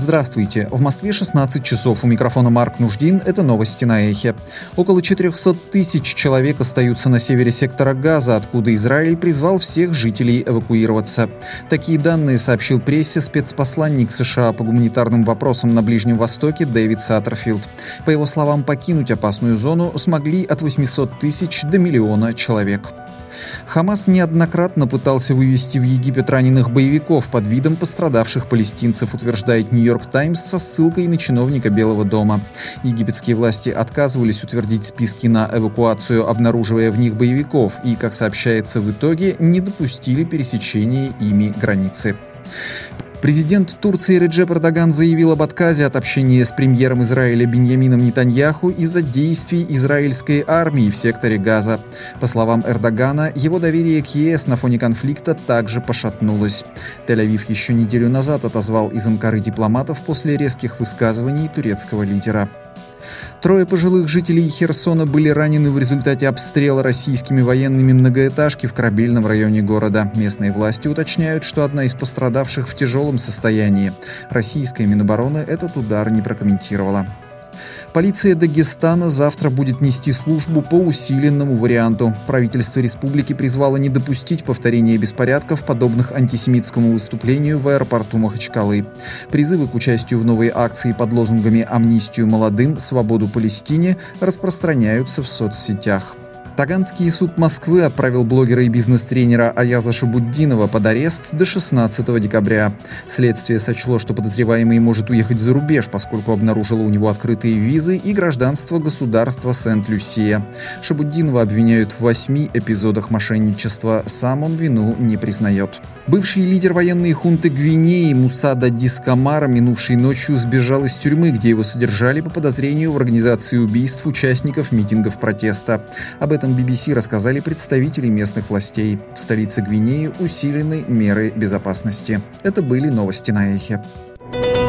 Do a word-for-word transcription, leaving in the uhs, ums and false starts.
Здравствуйте. В Москве шестнадцать часов. У микрофона Марк Нуждин. Это новости на Эхе. Около четыреста тысяч человек остаются на севере сектора Газа, откуда Израиль призвал всех жителей эвакуироваться. Такие данные сообщил прессе спецпосланник США по гуманитарным вопросам на Ближнем Востоке Дэвид Саттерфилд. По его словам, покинуть опасную зону смогли от восьмисот тысяч до миллиона человек. Хамас неоднократно пытался вывести в Египет раненых боевиков под видом пострадавших палестинцев, утверждает «Нью-Йорк Таймс» со ссылкой на чиновника Белого дома. Египетские власти отказывались утвердить списки на эвакуацию, обнаруживая в них боевиков, и, как сообщается, в итоге не допустили пересечения ими границы. Президент Турции Реджеп Эрдоган заявил об отказе от общения с премьером Израиля Биньямином Нетаньяху из-за действий израильской армии в секторе Газа. По словам Эрдогана, его доверие к ЕС на фоне конфликта также пошатнулось. Тель-Авив еще неделю назад отозвал из Анкары дипломатов после резких высказываний турецкого лидера. Трое пожилых жителей Херсона были ранены в результате обстрела российскими военными многоэтажки в корабельном районе города. Местные власти уточняют, что одна из пострадавших в тяжелом состоянии. Российская Минобороны этот удар не прокомментировала. Полиция Дагестана завтра будет нести службу по усиленному варианту. Правительство республики призвало не допустить повторения беспорядков, подобных антисемитскому выступлению в аэропорту Махачкалы. Призывы к участию в новой акции под лозунгами «Амнистию молодым», «Свободу Палестине» распространяются в соцсетях. Таганский суд Москвы отправил блогера и бизнес-тренера Аяза Шабуддинова под арест до шестнадцатого декабря. Следствие сочло, что подозреваемый может уехать за рубеж, поскольку обнаружило у него открытые визы и гражданство государства Сент-Люсия. Шабуддинова обвиняют в восьми эпизодах мошенничества. Сам он вину не признает. Бывший лидер военной хунты Гвинеи Муса Дадис Камара минувшей ночью сбежал из тюрьмы, где его содержали по подозрению в организации убийств участников митингов протеста. Об этом би би си рассказали представители местных властей. В столице Гвинеи усилены меры безопасности. Это были новости на Эхе.